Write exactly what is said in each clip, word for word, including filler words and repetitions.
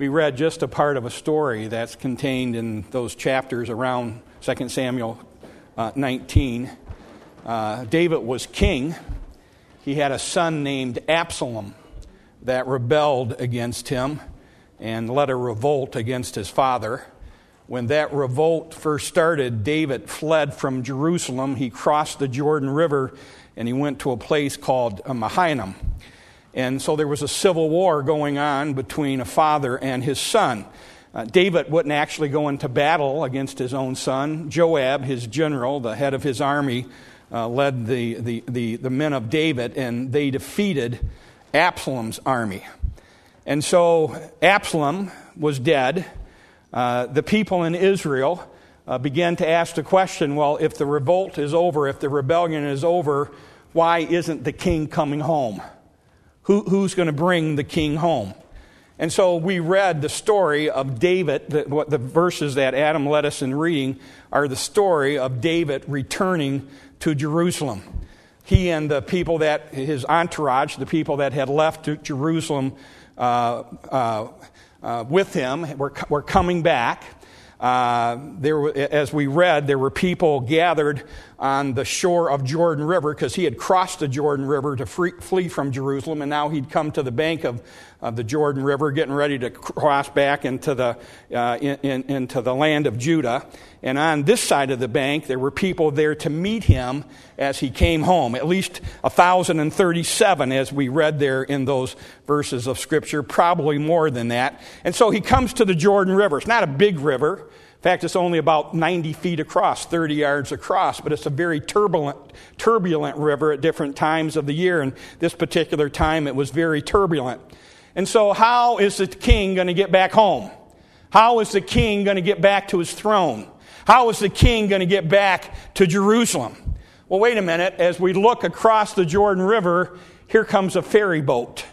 we read just a part of a story that's contained in those chapters around Second Samuel uh, nineteen. Uh, David was king. He had a son named Absalom that rebelled against him and led a revolt against his father. When that revolt first started, David fled from Jerusalem. He crossed the Jordan River and he went to a place called Mahanaim. And so there was a civil war going on between a father and his son. Uh, David wouldn't actually go into battle against his own son. Joab, his general, the head of his army, uh, led the, the, the, the men of David, and they defeated Absalom's army. And so Absalom was dead. Uh, the people in Israel uh, began to ask the question, well, if the revolt is over, if the rebellion is over, why isn't the king coming home? Who, who's going to bring the king home? And so we read the story of David. The, what the verses that Adam led us in reading are the story of David returning to Jerusalem. He and the people that, his entourage, the people that had left to Jerusalem uh, uh, uh, with him, were, were coming back. Uh, there, were, as we read, there were people gathered on the shore of Jordan River because he had crossed the Jordan River to free, flee from Jerusalem, and now he'd come to the bank of, of the Jordan River, getting ready to cross back into the uh, in, in, into the land of Judah. And on this side of the bank, there were people there to meet him as he came home. At least one thousand thirty-seven, as we read there in those verses of Scripture, probably more than that. And so he comes to the Jordan River. It's not a big river. In fact, it's only about ninety feet across, thirty yards across, but it's a very turbulent, turbulent river at different times of the year. And this particular time, it was very turbulent. And so how is the king going to get back home? How is the king going to get back to his throne? How is the king going to get back to Jerusalem? Well, wait a minute. As we look across the Jordan River, here comes a ferry boat.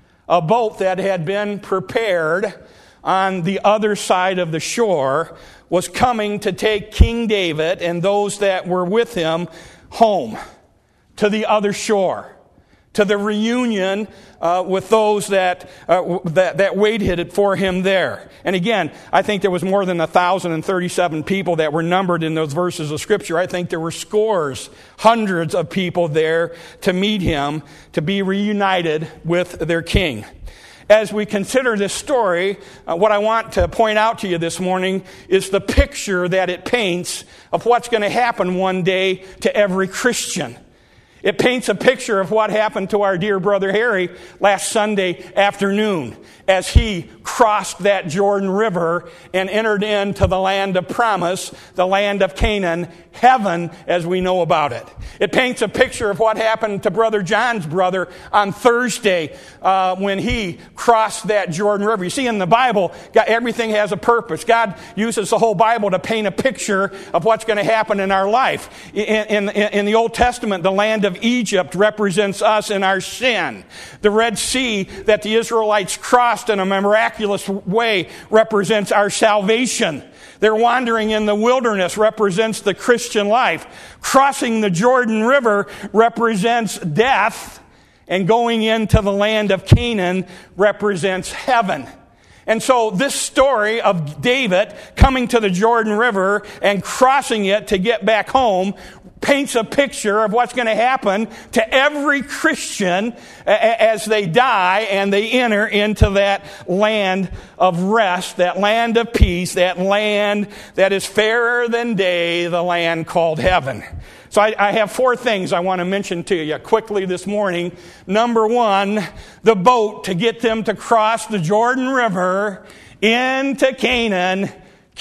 A boat that had been prepared on the other side of the shore was coming to take King David and those that were with him home to the other shore, to the reunion uh, with those that, uh, that that waited for him there. And again, I think there was more than one thousand thirty-seven people that were numbered in those verses of Scripture. I think there were scores, hundreds of people there to meet him, to be reunited with their king. As we consider this story, uh, what I want to point out to you this morning is the picture that it paints of what's going to happen one day to every Christian. It paints a picture of what happened to our dear brother Harry last Sunday afternoon as he crossed that Jordan River and entered into the land of promise, the land of Canaan, heaven as we know about it. It paints a picture of what happened to Brother John's brother on Thursday uh, when he crossed that Jordan River. You see, in the Bible, God, everything has a purpose. God uses the whole Bible to paint a picture of what's going to happen in our life. In, in, in the Old Testament, the land of Egypt represents us in our sin. The Red Sea that the Israelites crossed in a miraculous way represents our salvation. Their wandering in the wilderness represents the Christian life. Crossing the Jordan River represents death, and going into the land of Canaan represents heaven. And so this story of David coming to the Jordan River and crossing it to get back home paints a picture of what's going to happen to every Christian as they die and they enter into that land of rest, that land of peace, that land that is fairer than day, the land called heaven. So I, I have four things I want to mention to you quickly this morning. Number one, the boat to get them to cross the Jordan River into Canaan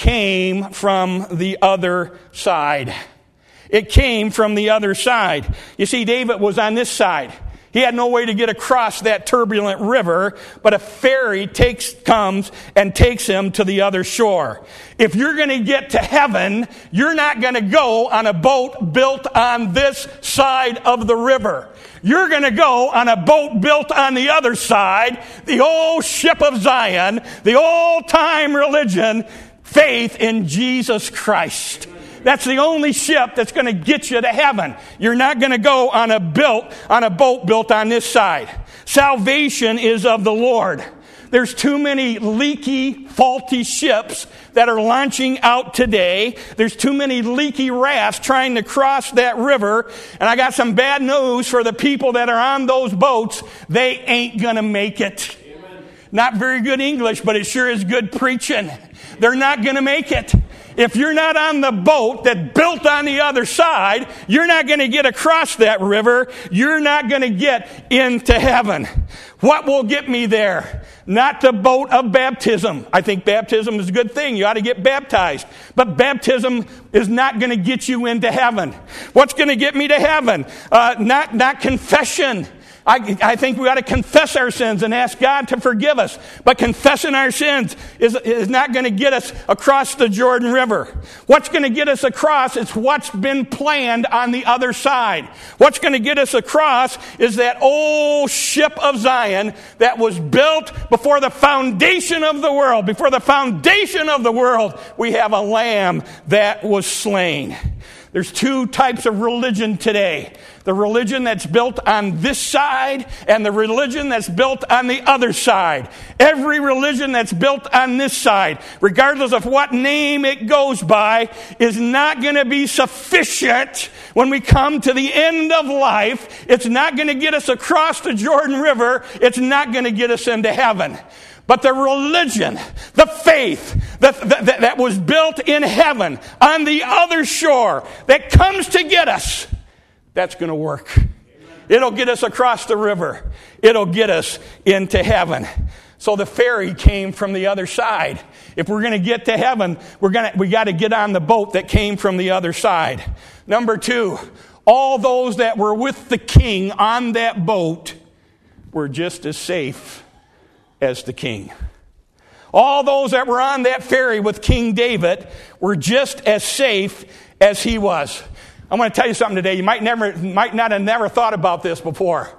came from the other side. It came from the other side. You see, David was on this side. He had no way to get across that turbulent river, but a ferry takes, comes and takes him to the other shore. If you're going to get to heaven, you're not going to go on a boat built on this side of the river. You're going to go on a boat built on the other side, the old ship of Zion, the old-time religion, faith in Jesus Christ. That's the only ship that's going to get you to heaven. You're not going to go on a built on a boat built on this side. Salvation is of the Lord. There's too many leaky, faulty ships that are launching out today. There's too many leaky rafts trying to cross that river. And I got some bad news for the people that are on those boats. They ain't going to make it. Amen. Not very good English, but it sure is good preaching. They're not going to make it. If you're not on the boat that built on the other side, you're not going to get across that river. You're not going to get into heaven. What will get me there? Not the boat of baptism. I think baptism is a good thing. You ought to get baptized. But baptism is not going to get you into heaven. What's going to get me to heaven? Uh, not, not confession. I, I think we ought to confess our sins and ask God to forgive us. But confessing our sins is, is not going to get us across the Jordan River. What's going to get us across is what's been planned on the other side. What's going to get us across is that old ship of Zion that was built before the foundation of the world. Before the foundation of the world, we have a lamb that was slain. There's two types of religion today. The religion that's built on this side and the religion that's built on the other side. Every religion that's built on this side, regardless of what name it goes by, is not going to be sufficient when we come to the end of life. It's not going to get us across the Jordan River. It's not going to get us into heaven. But the religion, the faith that, that, that was built in heaven on the other shore that comes to get us, that's going to work. It'll get us across the river. It'll get us into heaven. So the ferry came from the other side. If we're going to get to heaven, we're going to, we got to get on the boat that came from the other side. Number two, all those that were with the king on that boat were just as safe as the king. All those that were on that ferry with King David were just as safe as he was. I'm going to tell you something today. You might never, might not have never thought about this before.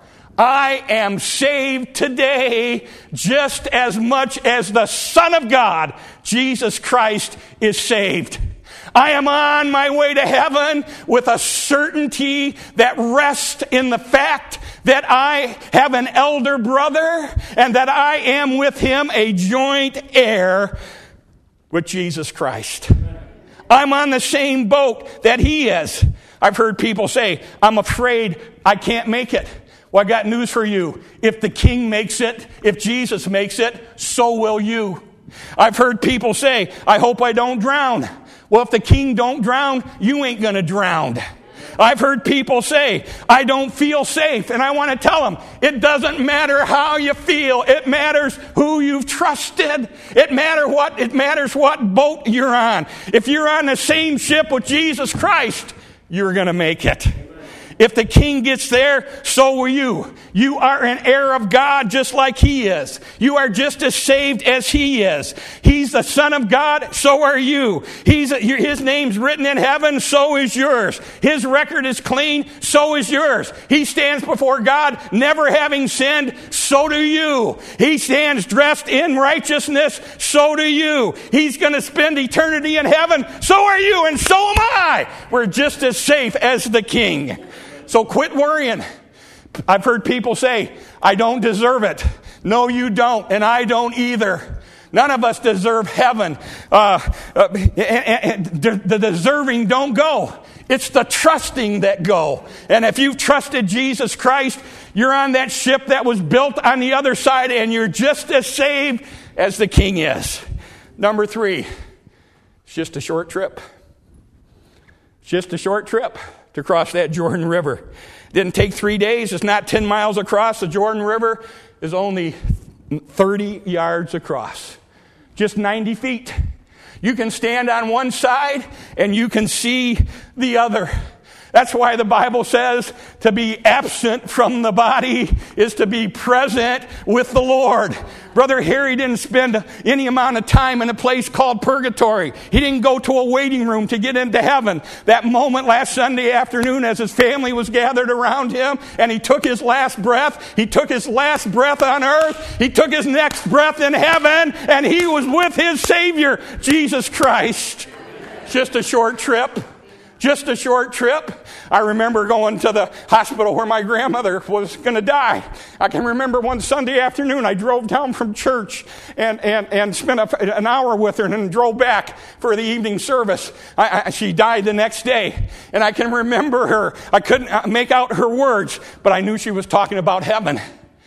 I am saved today just as much as the Son of God, Jesus Christ, is saved. I am on my way to heaven with a certainty that rests in the fact that I have an elder brother and that I am with him a joint heir with Jesus Christ. I'm on the same boat that he is. I've heard people say, I'm afraid I can't make it. Well, I got news for you. If the king makes it, if Jesus makes it, so will you. I've heard people say, I hope I don't drown. Well, if the king don't drown, you ain't going to drown. I've heard people say, I don't feel safe. And I want to tell them, it doesn't matter how you feel. It matters who you've trusted. It matter what, it matters what boat you're on. If you're on the same ship with Jesus Christ, you're going to make it. If the king gets there, so will you. You are an heir of God just like he is. You are just as saved as he is. He's the Son of God, so are you. He's, his name's written in heaven, so is yours. His record is clean, so is yours. He stands before God never having sinned, so do you. He stands dressed in righteousness, so do you. He's going to spend eternity in heaven, so are you, and so am I. We're just as safe as the king. So quit worrying. I've heard people say, I don't deserve it. No, you don't, and I don't either. None of us deserve heaven. Uh, uh, and, and the deserving don't go. It's the trusting that go. And if you've trusted Jesus Christ, you're on that ship that was built on the other side, and you're just as saved as the king is. Number three, it's just a short trip. It's just a short trip to cross that Jordan River. Didn't take three days. It's not ten miles across. The Jordan River is only thirty yards across. Just ninety feet. You can stand on one side and you can see the other. That's why the Bible says to be absent from the body is to be present with the Lord. Brother Harry didn't spend any amount of time in a place called purgatory. He didn't go to a waiting room to get into heaven. That moment last Sunday afternoon as his family was gathered around him and he took his last breath, he took his last breath on earth, he took his next breath in heaven, and he was with his Savior, Jesus Christ. It's just a short trip. Just a short trip. I remember going to the hospital where my grandmother was going to die. I can remember one Sunday afternoon, I drove down from church and, and, and spent a, an hour with her and then drove back for the evening service. I, I, she died the next day. And I can remember her. I couldn't make out her words, but I knew she was talking about heaven.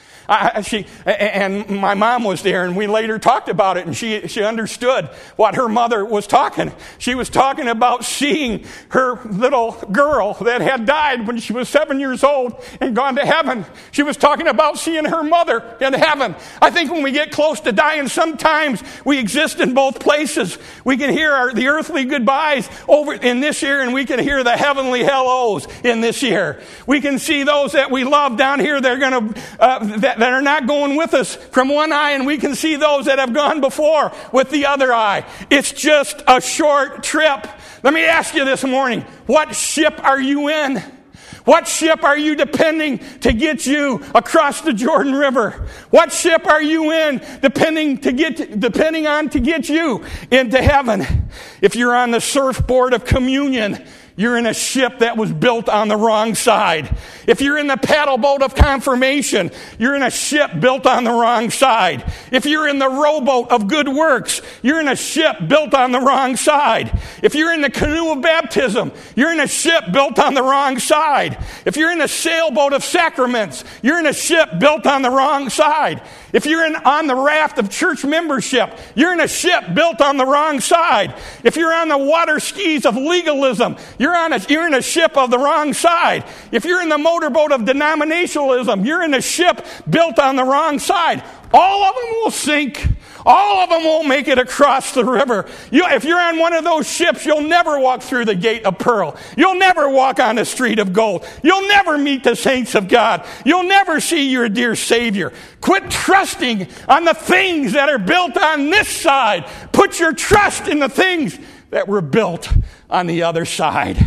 I, she, and my mom was there, and we later talked about it, and she, she understood what her mother was talking. She was talking about seeing her little girl that had died when she was seven years old and gone to heaven. She was talking about seeing her mother in heaven. I think when we get close to dying, sometimes we exist in both places. We can hear our, the earthly goodbyes over in this year, and we can hear the heavenly hellos in this year. We can see those that we love down here. They're going to uh, that, that are not going with us from one eye, and we can see those that have gone before with the other eye. It's just a short trip. Let me ask you this morning, what ship are you in? What ship are you depending to get you across the Jordan River? What ship are you in depending to get depending on to get you into heaven? If you're on the surfboard of communion, you're in a ship that was built on the wrong side. If you're in the paddle boat of confirmation, you're in a ship built on the wrong side. If you're in the rowboat of good works, you're in a ship built on the wrong side. If you're in the canoe of baptism, you're in a ship built on the wrong side. If you're in the sailboat of sacraments, you're in a ship built on the wrong side. If you're in, on the raft of church membership, you're in a ship built on the wrong side. If you're on the water skis of legalism, you're, on a, you're in a ship of the wrong side. If you're in the motorboat of denominationalism, you're in a ship built on the wrong side. All of them will sink. All of them won't make it across the river. You, if you're on one of those ships, you'll never walk through the gate of pearl. You'll never walk on the street of gold. You'll never meet the saints of God. You'll never see your dear Savior. Quit trusting on the things that are built on this side. Put your trust in the things that were built on the other side.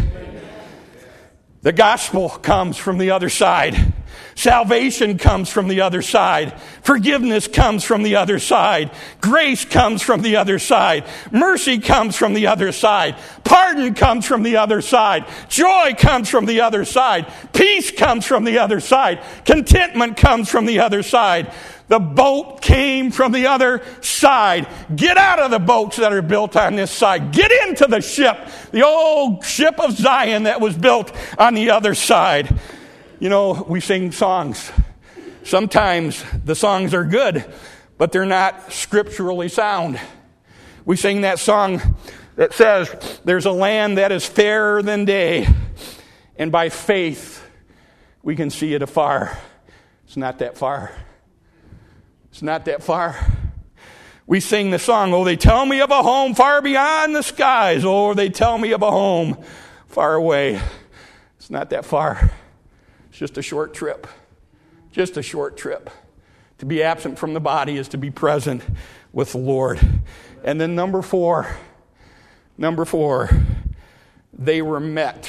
The gospel comes from the other side. Salvation comes from the other side. Forgiveness comes from the other side. Grace comes from the other side. Mercy comes from the other side. Pardon comes from the other side. Joy comes from the other side. Peace comes from the other side. Contentment comes from the other side. The boat came from the other side. Get out of the boats that are built on this side. Get into the ship, the old ship of Zion that was built on the other side. You know, we sing songs. Sometimes the songs are good, but they're not scripturally sound. We sing that song that says, there's a land that is fairer than day, and by faith we can see it afar. It's not that far. It's not that far. We sing the song, oh, they tell me of a home far beyond the skies. Oh, they tell me of a home far away. It's not that far. It's just a short trip. Just a short trip. To be absent from the body is to be present with the Lord. And then number four, number four, they were met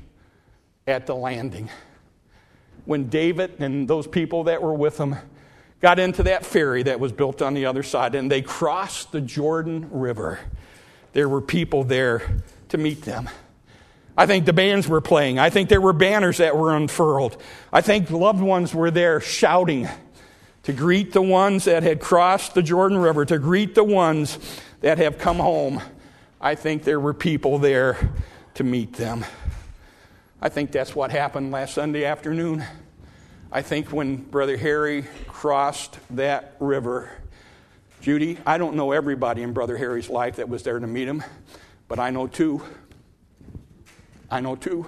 at the landing. When David and those people that were with him got into that ferry that was built on the other side, and they crossed the Jordan River, there were people there to meet them. I think the bands were playing. I think there were banners that were unfurled. I think loved ones were there shouting to greet the ones that had crossed the Jordan River, to greet the ones that have come home. I think there were people there to meet them. I think that's what happened last Sunday afternoon. I think when Brother Harry crossed that river, Judy, I don't know everybody in Brother Harry's life that was there to meet him, but I know two. I know two.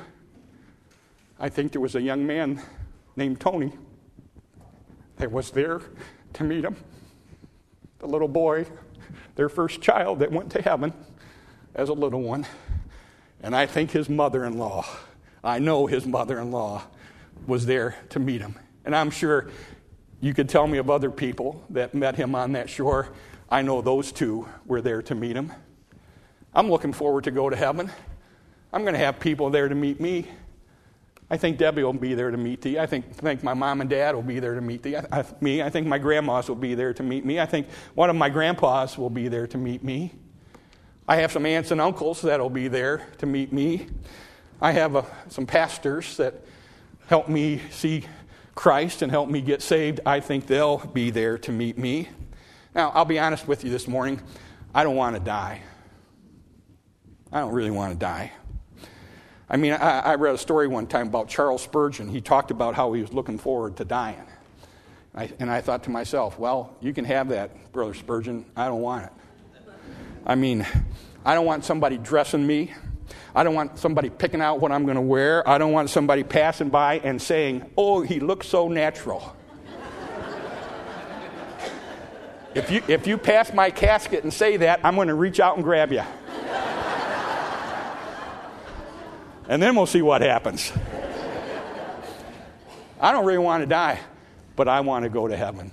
I think there was a young man named Tony that was there to meet him. The little boy, their first child that went to heaven as a little one. And I think his mother-in-law, I know his mother-in-law was there to meet him. And I'm sure you could tell me of other people that met him on that shore. I know those two were there to meet him. I'm looking forward to go to heaven. I'm going to have people there to meet me. I think Debbie will be there to meet thee. I think, I think my mom and dad will be there to meet thee. I, I, me. I think my grandmas will be there to meet me. I think one of my grandpas will be there to meet me. I have some aunts and uncles that will be there to meet me. I have uh, some pastors that help me see Christ and help me get saved. I think they'll be there to meet me. Now, I'll be honest with you this morning. I don't want to die. I don't really want to die. I mean, I, I read a story one time about Charles Spurgeon. He talked about how he was looking forward to dying. I, and I thought to myself, well, you can have that, Brother Spurgeon. I don't want it. I mean, I don't want somebody dressing me. I don't want somebody picking out what I'm going to wear. I don't want somebody passing by and saying, oh, he looks so natural. If you, if you pass my casket and say that, I'm going to reach out and grab you. And then we'll see what happens. I don't really want to die, but I want to go to heaven.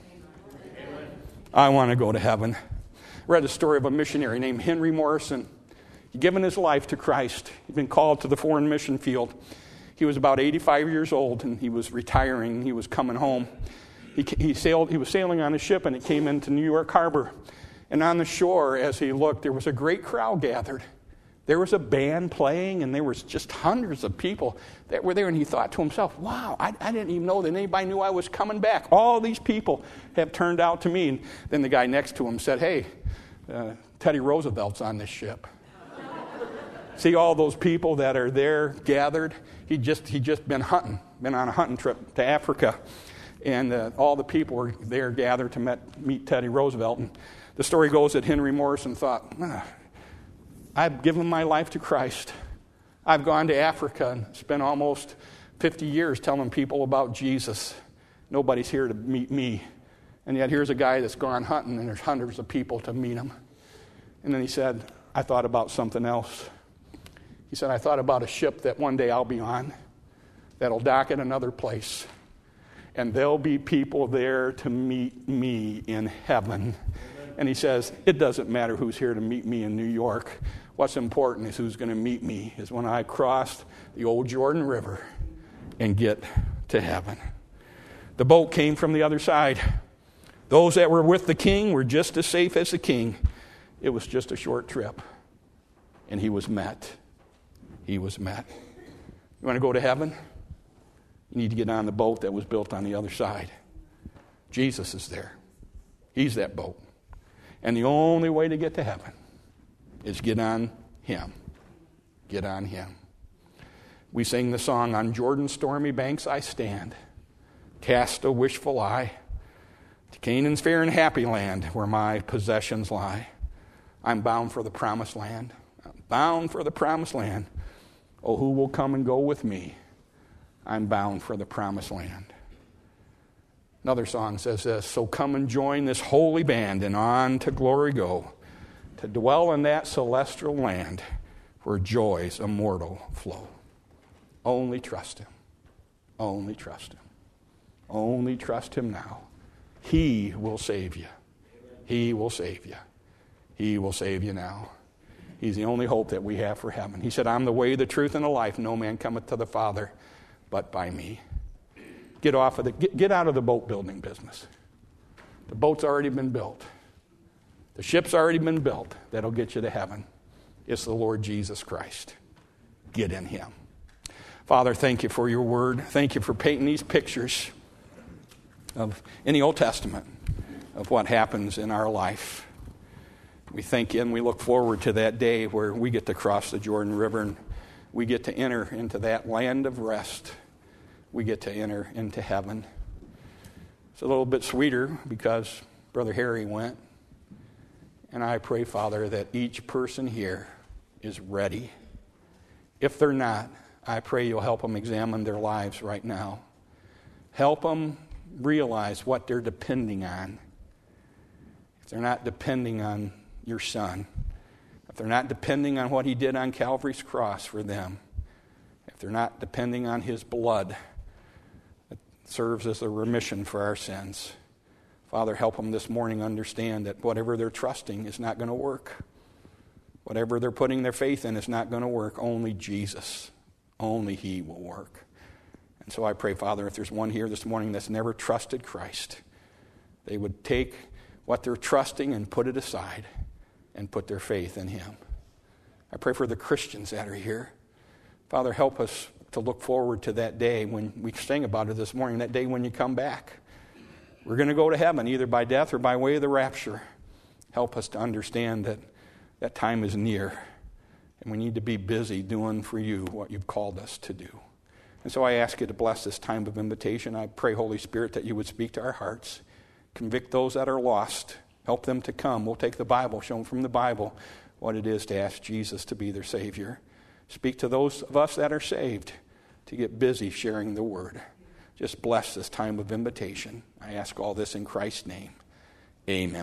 I want to go to heaven. I read the story of a missionary named Henry Morrison. He'd given his life to Christ. He'd been called to the foreign mission field. He was about eighty-five years old, and he was retiring. He was coming home. He, he sailed. He was sailing on a ship, and it came into New York Harbor. And on the shore, as he looked, there was a great crowd gathered. There was a band playing, and there was just hundreds of people that were there. And he thought to himself, wow, I, I didn't even know that anybody knew I was coming back. All these people have turned out to me. And then the guy next to him said, hey, uh, Teddy Roosevelt's on this ship. See all those people that are there gathered? He just he just been hunting, been on a hunting trip to Africa. And uh, all the people were there gathered to met, meet Teddy Roosevelt. And the story goes that Henry Morrison thought, ah, I've given my life to Christ. I've gone to Africa and spent almost fifty years telling people about Jesus. Nobody's here to meet me. And yet here's a guy that's gone hunting, and there's hundreds of people to meet him. And then he said, I thought about something else. He said, I thought about a ship that one day I'll be on that'll dock at another place. And there'll be people there to meet me in heaven. And he says, it doesn't matter who's here to meet me in New York. What's important is who's going to meet me is when I cross the old Jordan River and get to heaven. The boat came from the other side. Those that were with the king were just as safe as the king. It was just a short trip. And he was met. He was met. You want to go to heaven? You need to get on the boat that was built on the other side. Jesus is there. He's that boat. And the only way to get to heaven is get on him. Get on him. We sing the song, on Jordan's stormy banks I stand, cast a wishful eye to Canaan's fair and happy land where my possessions lie. I'm bound for the promised land. I'm bound for the promised land. Oh, who will come and go with me? I'm bound for the promised land. Another song says this, so come and join this holy band and on to glory go, to dwell in that celestial land where joys immortal flow. Only trust him. Only trust him. Only trust him now. He will save you. He will save you. He will save you now. He's the only hope that we have for heaven. He said, I'm the way, the truth, and the life. No man cometh to the Father but by me. Get off of the, get, get out of the boat building business. The boat's already been built. The ship's already been built. That'll get you to heaven. It's the Lord Jesus Christ. Get in him. Father, thank you for your word. Thank you for painting these pictures of in the Old Testament of what happens in our life. We thank you and we look forward to that day where we get to cross the Jordan River and we get to enter into that land of rest. We get to enter into heaven. It's a little bit sweeter because Brother Harry went. And I pray, Father, that each person here is ready. If they're not, I pray you'll help them examine their lives right now. Help them realize what they're depending on. If they're not depending on your Son, if they're not depending on what he did on Calvary's cross for them, if they're not depending on his blood that serves as a remission for our sins, Father, help them this morning understand that whatever they're trusting is not going to work. Whatever they're putting their faith in is not going to work. Only Jesus, only he will work. And so I pray, Father, if there's one here this morning that's never trusted Christ, they would take what they're trusting and put it aside and put their faith in him. I pray for the Christians that are here. Father, help us to look forward to that day when we sang about it this morning, that day when you come back. We're going to go to heaven either by death or by way of the rapture. Help us to understand that that time is near, and we need to be busy doing for you what you've called us to do. And so I ask you to bless this time of invitation. I pray, Holy Spirit, that you would speak to our hearts, convict those that are lost, help them to come. We'll take the Bible, show them from the Bible what it is to ask Jesus to be their Savior. Speak to those of us that are saved to get busy sharing the word. Just bless this time of invitation. I ask all this in Christ's name. Amen.